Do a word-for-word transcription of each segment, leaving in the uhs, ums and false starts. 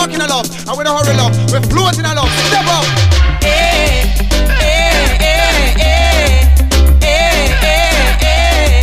walking a love, and we don't hurry love. We floating a love. Step up. Hey, hey, hey, hey, hey, hey, hey,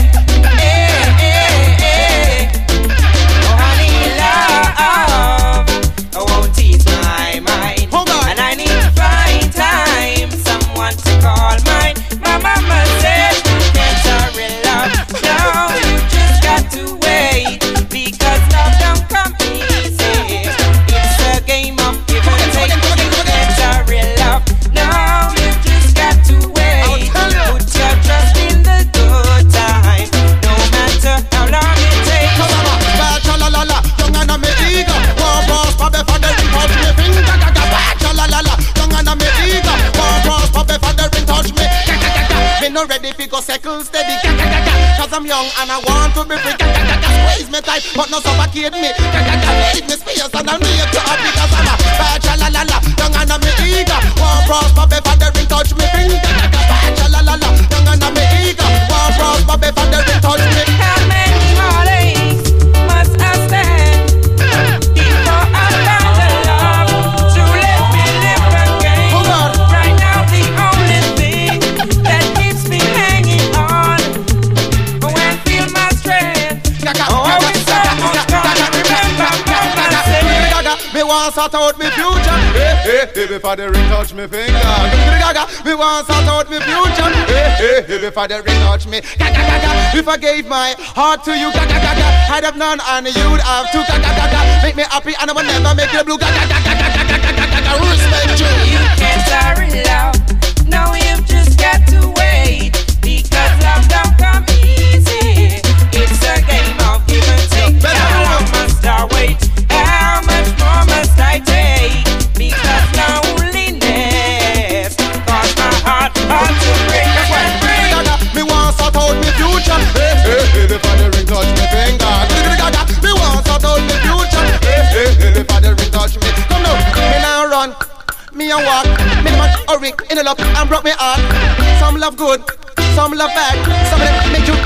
hey, hey. Oh, honey, love, oh, won't ease my mind, and I need to find time, someone to call mine. My mama said you can't hurry love. No, you just got to wait, because love don't come easy. It's a game of give and take. You can't hurry love. No, you just got to wait. Put your trust in the good time, no matter how long it takes. La la la, young and me eager. One cross, pop for the ring, touch me finger. La la la, young and me eager. One cross, pop for the ring, touch me. Me no ready fi go circle steady. Cause I'm young and I want to be free. Squeeze me tight, but no suffocate me. Leave me space and I need to up because I'm a bad. La la la, young and me eager. One cross, pop for the ring, touch me finger. La la la, young and me eager. One cross, pop for the ring, touch me. How many heartaches must I stand before I found the love to let me live again? Right now the only thing that keeps me hanging on, when I feel my strength, oh, it's almost gone. Remember mama said, me want sort out me future. Hey, hey, hey, before the ring touch me finger. Gaga, me want sort out me future. Hey, hey, hey, before the ring touch me. Gaga, gaga, if I gave my heart to you, gaga, gaga, I'd have none and you'd have two. Gaga, gaga, make me happy and I will never make you blue. Gaga, gaga, gaga, gaga, gaga, gaga, respect you. You can't hurry love. No, you've just got to wait, because love don't come easy. It's a game of give and take. How long must I wait? How much more must I take? Because loneliness caused my heart, heart to break. Me want sort out me future. Hey, hey, hey, before the ring touch me finger. Me want sort out me future. Hey, hey, hey, before the ring touch me. Come now, me now run, me a walk. Me man hurry in the luck and broke me heart. Some love good, some love bad. Some of them make you